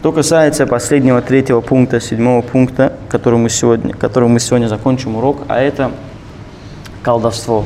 Что касается последнего, третьего пункта, седьмого пункта, которым мы сегодня закончим урок, а это колдовство,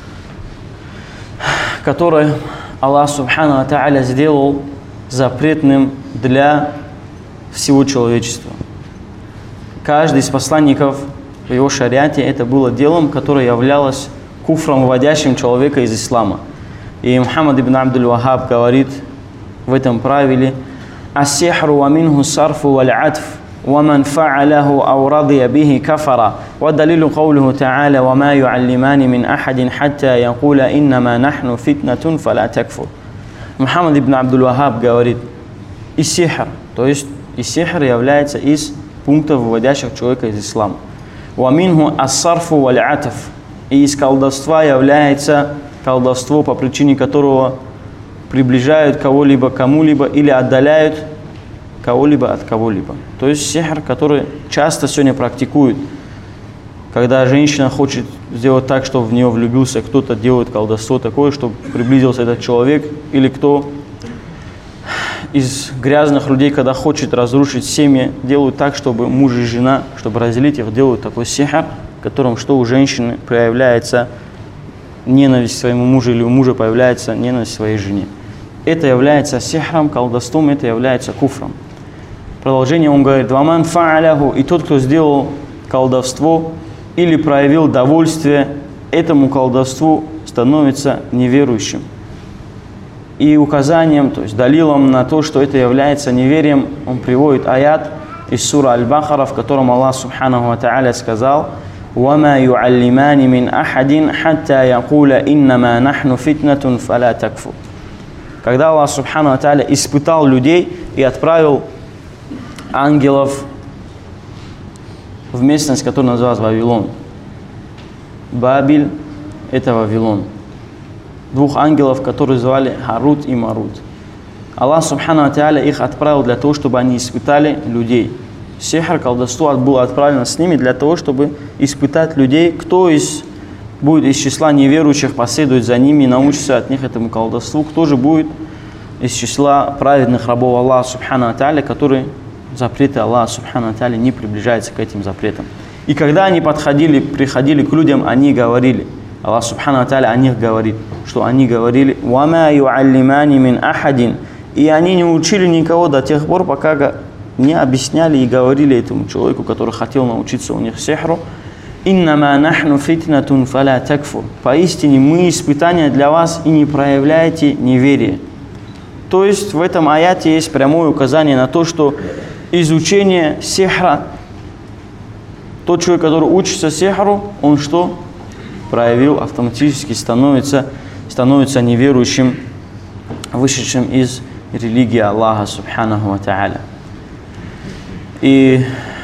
которое Аллах Субхану ва Тааля сделал запретным для всего человечества. Каждый из посланников в его шариате это было делом, которое являлось куфром, выводящим человека из ислама. И Мухаммад ибн Абдуль-Вахаб говорит в этом правиле: «Ас-сихру ва минху сарфу валь атф, ва ман фа'аляху ау радия бихи кафара, ва далилу каулуху та'аля, ва ма ю'аллимани мин ахадин хатта якуля иннама нахну фитнатун фаля такфур». Мухаммад ибн Абдуль-Вахаб говорит, и сихр, то есть и сихр является из пунктов, выводящих человека из ислама. «Ва минху ас-сарфу валь атф», и из колдовства является колдовство, по причине которого приближают кого-либо к кому-либо или отдаляют кого-либо от кого-либо. То есть сихр, который часто сегодня практикуют. Когда женщина хочет сделать так, чтобы в нее влюбился кто-то, делает колдовство такое, чтобы приблизился этот человек, или кто из грязных людей, когда хочет разрушить семьи, делают так, чтобы муж и жена, чтобы разделить их, делают такой сихр, в котором что у женщины проявляется ненависть к своему мужу, или у мужа появляется ненависть к своей жене. Это является сихром, колдовством, это является куфром. Продолжение он говорит: «Ваман фа'аляху», и тот, кто сделал колдовство или проявил довольствие этому колдовству, становится неверующим. И указанием, то есть далилом на то, что это является неверием, он приводит аят из сура Аль-Бахара, в котором Аллах Субханаху ва Тааля сказал: «Вама ю'аллимани мин ахадин хатта якуля иннама нахну фитнатун фаля такфур». Когда Аллах Субханаху ва Тааля испытал людей и отправил ангелов в местность, которая называлась Вавилон. Бабиль – это Вавилон. Двух ангелов, которые звали Харут и Марут. Аллах Субхану ва Тааля их отправил для того, чтобы они испытали людей. Сихр, колдовство было отправлено с ними для того, чтобы испытать людей, кто будет из числа неверующих последовать за ними и научиться от них этому колдовству, кто же будет из числа праведных рабов Аллаха Субхану ва Тааля, которые запреты Аллаха Субхану ва Тааля не приближаются к этим запретам. И когда они приходили к людям, они говорили, Аллах Субхану ва Тааля о них говорит, что они говорили: «Вама ю'аллимани мин ахадин», и они не учили никого до тех пор, пока не объясняли и говорили этому человеку, который хотел научиться у них сихру: «Иннама нахну фитнатун фаля такфур», поистине мы испытания для вас, и не проявляйте неверие. То есть в этом аяте есть прямое указание на то, что изучение сихра, тот человек, который учится сихру, он что? Проявил, автоматически становится неверующим, вышедшим из религии Аллаха Субханаху ва Тааля. И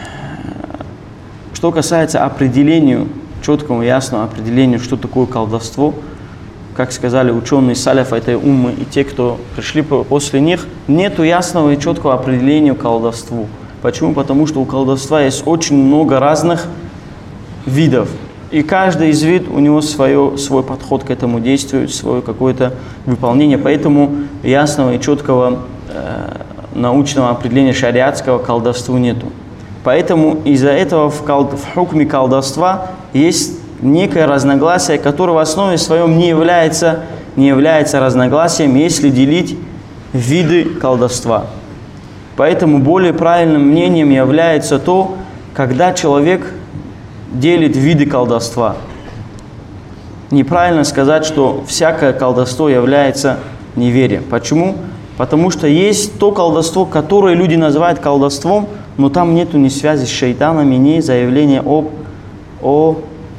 что касается определению, четкому, ясному определению, что такое колдовство, как сказали ученые саляфа этой уммы и те, кто пришли после них, нету ясного и четкого определения колдовству. Почему? Потому что у колдовства есть очень много разных видов. И каждый из видов, у него свой подход к этому действию, свое какое-то выполнение. Поэтому ясного и четкого научного определения шариатского колдовству нету. Поэтому из-за этого в хукме колдовства есть некое разногласие, которое в основе своем не является разногласием, если делить виды колдовства. Поэтому более правильным мнением является то, когда человек делит виды колдовства. Неправильно сказать, что всякое колдовство является неверием. Почему? Потому что есть то колдовство, которое люди называют колдовством, но там нету ни связи с шайтанами, ни заявления о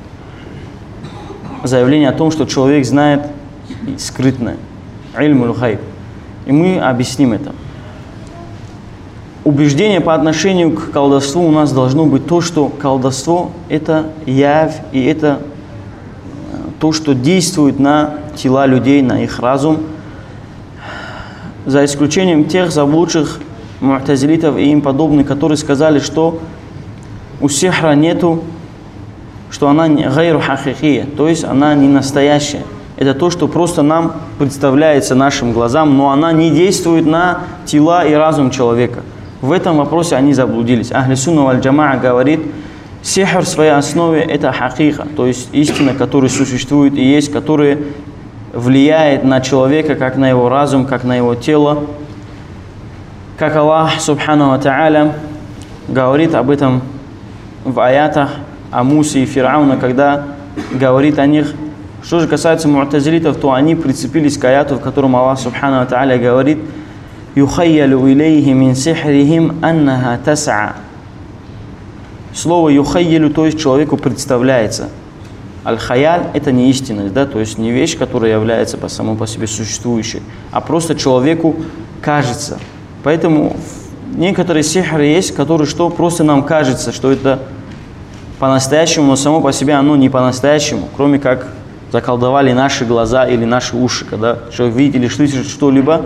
том, что человек знает скрытное. Ильмуль гайб. И мы объясним это. Убеждение по отношению к колдовству у нас должно быть то, что колдовство – это явь, и это то, что действует на тела людей, на их разум, за исключением тех заблудших му'тазилитов и им подобных, которые сказали, что у сихра нету, что она гайру хакикия, то есть она не настоящая. Это то, что просто нам представляется нашим глазам, но она не действует на тела и разум человека. В этом вопросе они заблудились. Ахли сунна валь джамаа говорит, сихр в своей основе это хакика, то есть истина, которая существует и есть, которая влияет на человека, как на его разум, как на его тело. Как Аллах субхану ва та'аля говорит об этом в аятах о Мусе и Фирауна, когда говорит о них. Что же касается му'тазилитов, то они прицепились к аяту, в котором Аллах субхану ва та'аля говорит: «Юхайялю илейхи мин сихрихим аннаха тас'a». Слово «юхайялю», то есть человеку представляется. Аль-хаяль – это не истинность, да, то есть не вещь, которая является по самому по себе существующей, а просто человеку кажется. Поэтому некоторые сихры есть, которые что просто нам кажется, что это по-настоящему, но само по себе оно не по-настоящему, кроме как заколдовали наши глаза или наши уши, когда человек видит или слышит что-либо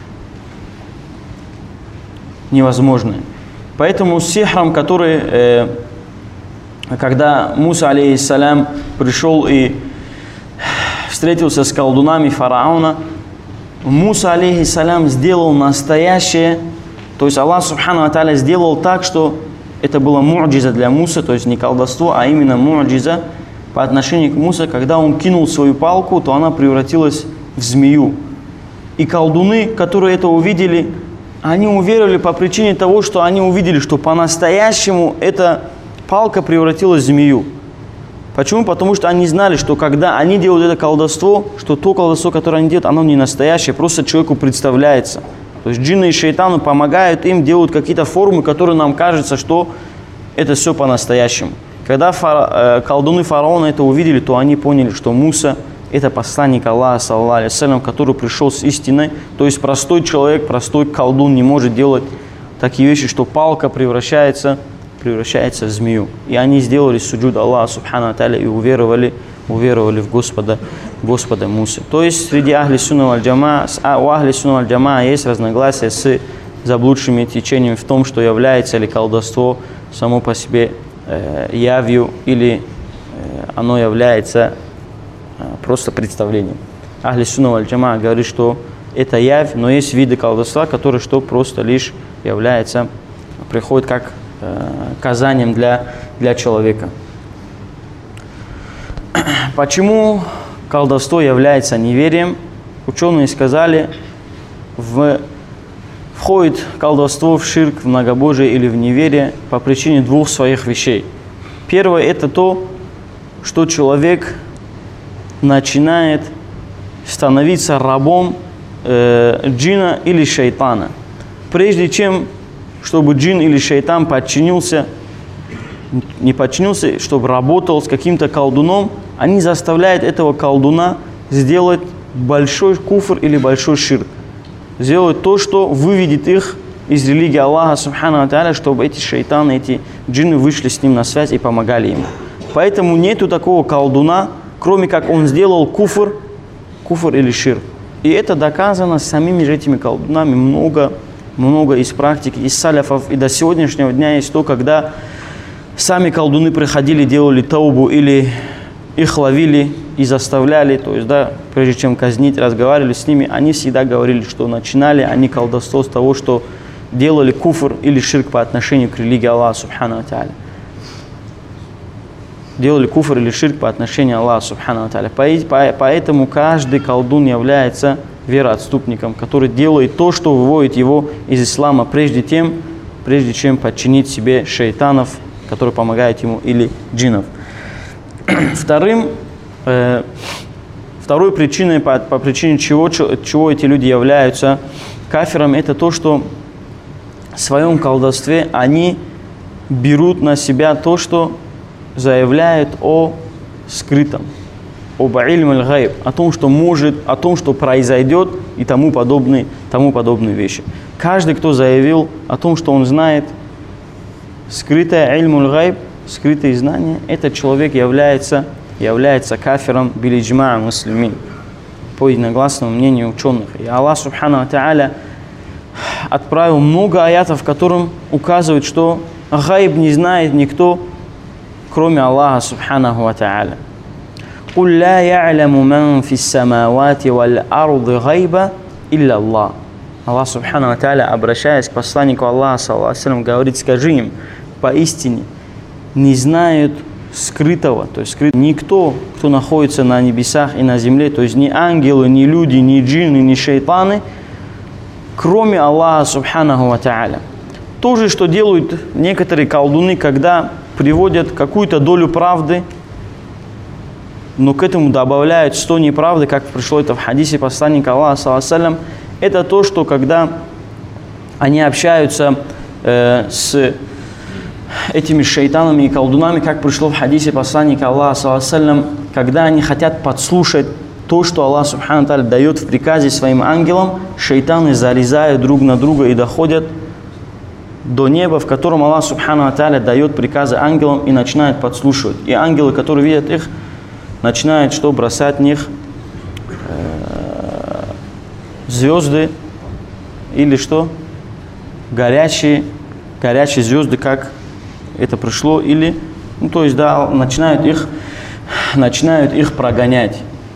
невозможное. Поэтому с сихром, который, когда Муса, алейхиссалям, пришел и встретился с колдунами фараона, Муса, алейхиссалям, сделал настоящее, то есть Аллах субхану ва тааля сделал так, что это было му'джиза для Мусы, то есть не колдовство, а именно му'джиза по отношению к Мусе. Когда он кинул свою палку, то она превратилась в змею. И колдуны, которые это увидели, они уверовали по причине того, что они увидели, что по-настоящему эта палка превратилась в змею. Почему? Потому что они знали, что когда они делают это колдовство, что то колдовство, которое они делают, оно не настоящее, просто человеку представляется. То есть джинны и шайтаны помогают им, делают какие-то формы, которые нам кажется, что это все по-настоящему. Когда колдуны фараона это увидели, то они поняли, что Муса – это посланник Аллаха, саллаллаху алейхи ва саллям, который пришел с истиной. То есть простой человек, простой колдун не может делать такие вещи, что палка превращается в змею. И они сделали суджуд Аллаху субхану ва тааля и уверовали в Господа Мусы. То есть среди ахли сунна валь джамаа, у ахли сунна валь джамаа есть разногласия с заблудшими течениями в том, что является ли колдовство само по себе явью или оно является просто представлением. Ахли сунна валь джамаа говорит, что это явь, но есть виды колдовства, которые что просто лишь является, приходит как казанием для человека. Почему колдовство является неверием? Ученые сказали, входит колдовство в ширк, в многобожие или в неверие по причине двух своих вещей. Первое – это то, что человек начинает становиться рабом джина или шайтана. Прежде чем, чтобы джин или шайтан не подчинился, чтобы работал с каким-то колдуном, они заставляют этого колдуна сделать большой куфр или большой ширк. Сделать то, что выведет их из религии Аллаха субхану ва тааля, чтобы эти шайтаны, эти джинны вышли с ним на связь и помогали ему. Поэтому нету такого колдуна, кроме как он сделал куфр или ширк. И это доказано самими же этими колдунами. Много из практики, из саляфов. И до сегодняшнего дня есть то, когда сами колдуны приходили, делали таубу или их ловили и заставляли, то есть, да, прежде чем казнить, разговаривали с ними, они всегда говорили, что начинали они колдовство с того, что делали куфр или ширк по отношению к религии Аллаха субхану ва тааля. Делали куфр или ширк по отношению к Аллаху субхану ва тааля. Поэтому каждый колдун является вероотступником, который делает то, что выводит его из ислама, прежде чем подчинить себе шайтанов, которые помогают ему, или джиннов. Второй причиной, по причине чего эти люди являются кафиром, это то, что в своем колдовстве они берут на себя то, что заявляют о скрытом, об илм аль-гайб, о том, что произойдет и тому подобные вещи. Каждый, кто заявил о том, что он знает скрытое илм аль-гайб, скрытые знания, этот человек является кафиром билиджма муслимин, по единогласному мнению ученых. И Аллах субхану ва тааля отправил много аятов, в котором указывает, что гайб не знает никто, кроме Аллаха субханаху ва тааля. «Куль ла я'ляму ман фис самавати валь арды гайба илля Аллах». Аллах Субхану ва Тааля, обращаясь к посланнику Аллаха, саллаллаху алейхи ва саллям, говорит: скажи им, поистине не знают скрытого, то есть никто, кто находится на небесах и на земле, то есть ни ангелы, ни люди, ни джинны, ни шайтаны, кроме Аллаха Субханаху ва Тааля. То же, что делают некоторые колдуны, когда приводят какую-то долю правды, но к этому добавляют 100 неправды, как пришло это в хадисе посланника Аллаха, саллаллаху алейхи ва саллям. Это то, что когда они общаются с этими шайтанами и колдунами, как пришло в хадисе посланника Аллаха, саллаллаху алейхи ва саллям, когда они хотят подслушать то, что Аллах Субхану Тааля дает в приказе своим ангелам, шайтаны залезают друг на друга и доходят до неба, в котором Аллах Субхану Тааля дает приказы ангелам, и начинают подслушивать. И ангелы, которые видят их, начинают бросать в них звезды или горячие звезды, как это пришло, или, то есть, да, начинают их прогонять.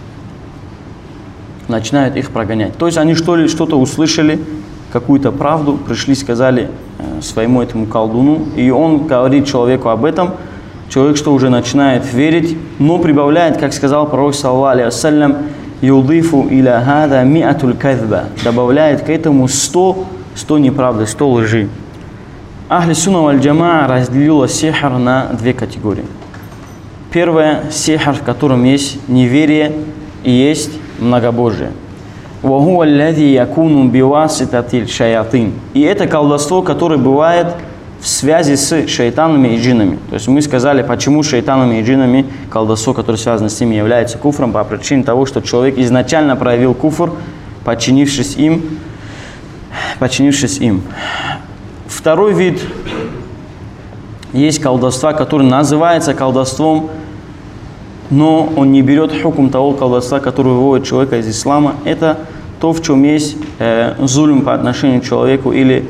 То есть они что-то услышали, какую-то правду, пришли, сказали своему этому колдуну, и он говорит человеку об этом. Человек уже начинает верить, но прибавляет, как сказал пророк, саллаллаху алейхи ва саллям, юдифу иля хада миатуль казба, добавляет к этому 100 неправды, 100 лжи. Ахли сунна валь джамаа разделила сихр на 2 категории. Первое — сихр, в котором есть неверие и есть многобожие. Вахуа аллади якуну биваситатиль шаятин. И это колдовство, которое бывает в связи с шайтанами и джиннами. То есть мы сказали, почему шайтанами и джиннами колдовство, которое связано с ними, является куфром, по причине того, что человек изначально проявил куфр, подчинившись им. Второй вид есть колдовство, которое называется колдовством, но он не берет хукм того колдовства, которое выводит человека из ислама. Это то, в чем есть зульм по отношению к человеку, или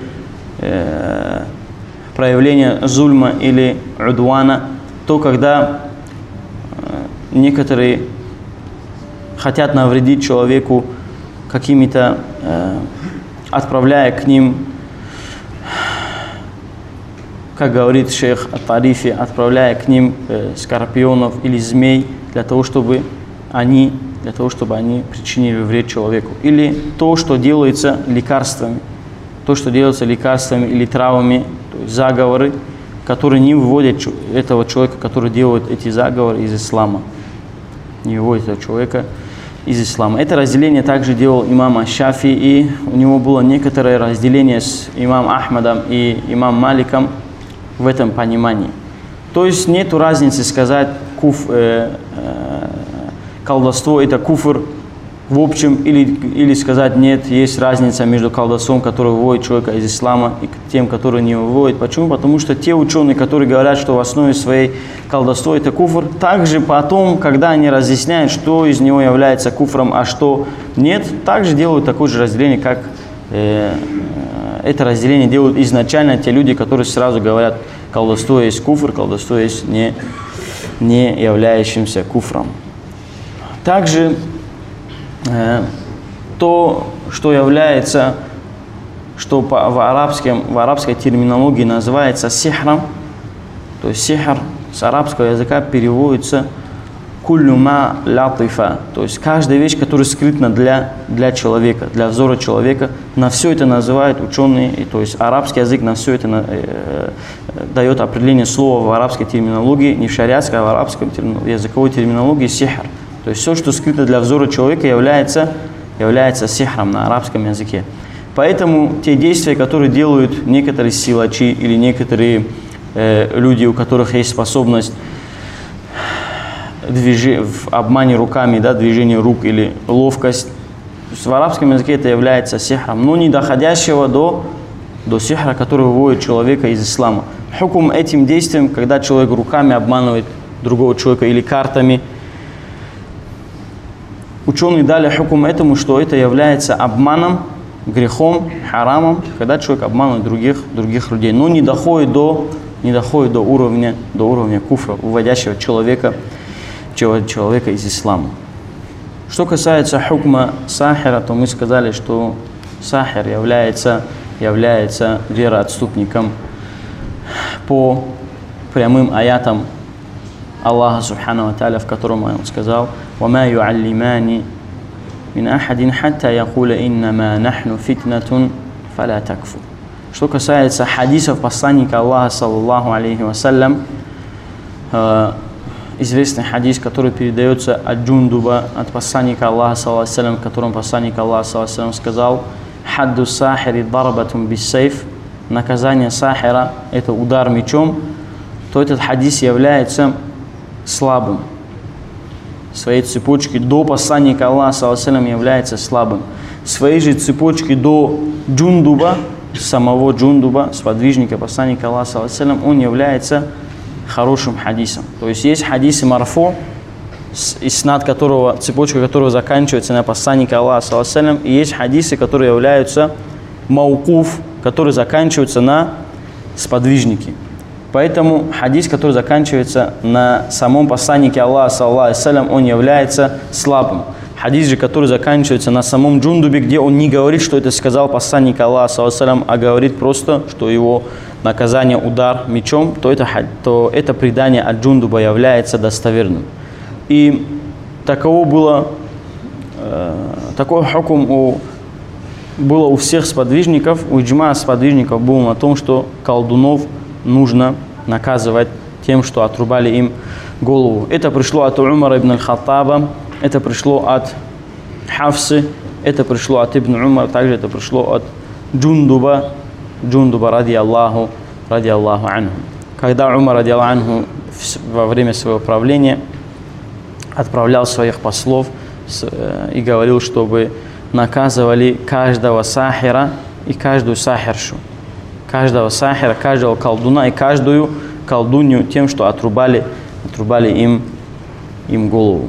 проявление зульма или удвана, то, когда некоторые хотят навредить человеку какими-то, отправляя к ним, как говорит шейх ат-Тарифи, отправляя к ним скорпионов или змей для того, чтобы они причинили вред человеку. Или то, что делается лекарствами. Или травами, то есть заговоры, которые не выводят этого человека, который делает эти заговоры, из ислама. Не выводят этого человека из ислама. Это разделение также делал имам Аш-Шафи, и у него было некоторое разделение с имамом Ахмадом и имамом Маликом в этом понимании. То есть нет разницы сказать, колдовство это куфр в общем, или сказать нет, есть разница между колдовством, который выводит человека из ислама, и тем, который не выводит. Почему? Потому что те ученые, которые говорят, что в основе своей колдовство это куфр, также потом, когда они разъясняют, что из него является куфром, а что нет, также делают такое же разделение, как это разделение делают изначально те люди, которые сразу говорят, колдовство есть куфр, колдовство есть не являющимся куфром. Также то, что является, что в арабской терминологии называется сихром, то есть сихр с арабского языка переводится куллю ма латифа, то есть каждая вещь, которая скрытна для человека, для взора человека, на все это называют ученые, и, то есть арабский язык на все это дает определение слова в арабской терминологии, не в шариатской, а в арабской языковой терминологии сихр. То есть все, что скрыто для взора человека, является сихром на арабском языке. Поэтому те действия, которые делают некоторые силачи или некоторые люди, у которых есть способность в обмане руками, да, движение рук или ловкость, в арабском языке это является сихром, но не доходящего до сихра, который выводит человека из ислама. Хукм этим действием, когда человек руками обманывает другого человека или картами, ученые дали хукм этому, что это является обманом, грехом, харамом, когда человек обманывает других людей, но не доходит до уровня куфра, выводящего человека из ислама. Что касается хукма сахира, то мы сказали, что сахир является вероотступником по прямым аятам Аллаха Субхану ва Тааля, в котором Он сказал: «Вама юаллимани мин ахадин хатта якуля иннама нахну фитнатун фаля такфу». Что касается хадисов посланника Аллаха, саллаллаху алейхи вассалям, известный хадис, который передается от Джундуба, от посланника Аллаха, саллаллаху алейхи вассалям, в котором посланник Аллаха, саллаллаху алейхи вассалям, сказал: «Хадду сахири дарбатун биссейф», наказание сахира – это удар мечом, то этот хадис является слабым. Своей цепочки до посланника Аллаха, саллаллаху алейхи вассалям, является слабым. Своей же цепочки до Джундуба, самого Джундуба, сподвижника посланника Аллаха, саллаллаху алейхи вассалям, он является хорошим хадисом. То есть есть хадисы марфу, иснад которого, цепочка которого заканчивается на посланника Аллаха, саллаллаху алейхи вассалям, и есть хадисы, которые являются маукуф, которые заканчиваются на сподвижнике. Поэтому хадис, который заканчивается на самом посланнике Аллаха, саллаллаху алейхи вассалям, он является слабым. Хадис же, который заканчивается на самом Джундубе, где он не говорит, что это сказал посланник Аллаха, саллаллаху алейхи вассалям, а говорит просто, что его наказание удар мечом, то это предание от Джундуба является достоверным. И такой хукм было у всех сподвижников, у иджма сподвижников был на том, что колдунов нужно наказывать тем, что отрубали им голову. Это пришло от Умара ибн аль-Хаттаба, это пришло от Хафсы, это пришло от Ибн Умар, также это пришло от Джундуба ради Аллаху анху. Когда Умар ради Аллаху анху во время своего правления отправлял своих послов и говорил, чтобы наказывали каждого сахира и каждую сахиршу, каждого сахира, каждого колдуна и каждую колдунью тем, что отрубали им голову.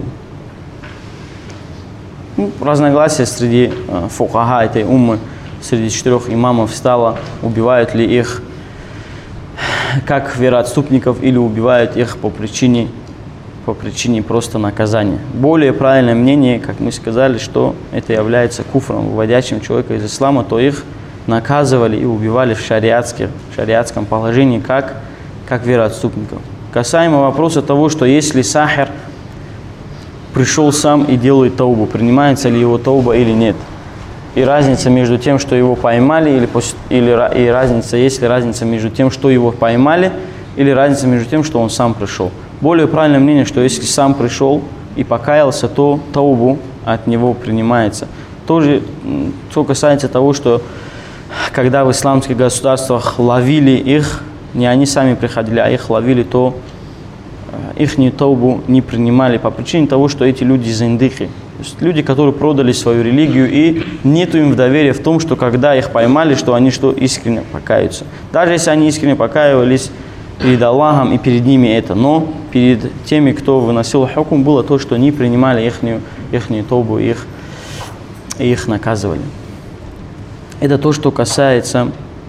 Разногласия среди фукаха этой уммы, среди 4 имамов стало, убивают ли их как вероотступников или убивают их по причине просто наказания. Более правильное мнение, как мы сказали, что это является куфром, выводящим человека из ислама, то их наказывали и убивали в шариатском положении как вероотступников. Касаемо вопроса того, что если сахир пришел сам и делает таубу, принимается ли его тауба или нет. И разница между тем, что его поймали, есть ли разница между тем, что его поймали, или разница между тем, что он сам пришел. Более правильное мнение, что если сам пришел и покаялся, то таубу от него принимается. Тоже, что касается того, что когда в исламских государствах ловили их, не они сами приходили, а их ловили, то их таубу не принимали по причине того, что эти люди зиндыки. То есть люди, которые продали свою религию, и нету им доверия в том, что когда их поймали, что они искренне покаются. Даже если они искренне покаивались перед Аллахом и перед ними это, но перед теми, кто выносил хукм, было то, что не принимали ихнюю таубу, их наказывали. Это то, что касается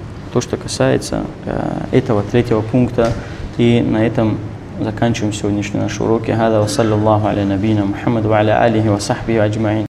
этого 3-го пункта, и на этом заканчиваем сегодняшний наш урок. Хада ва саллаллаху аля набийна Мухаммад ва аля алихи ва сахбихи аджмаин.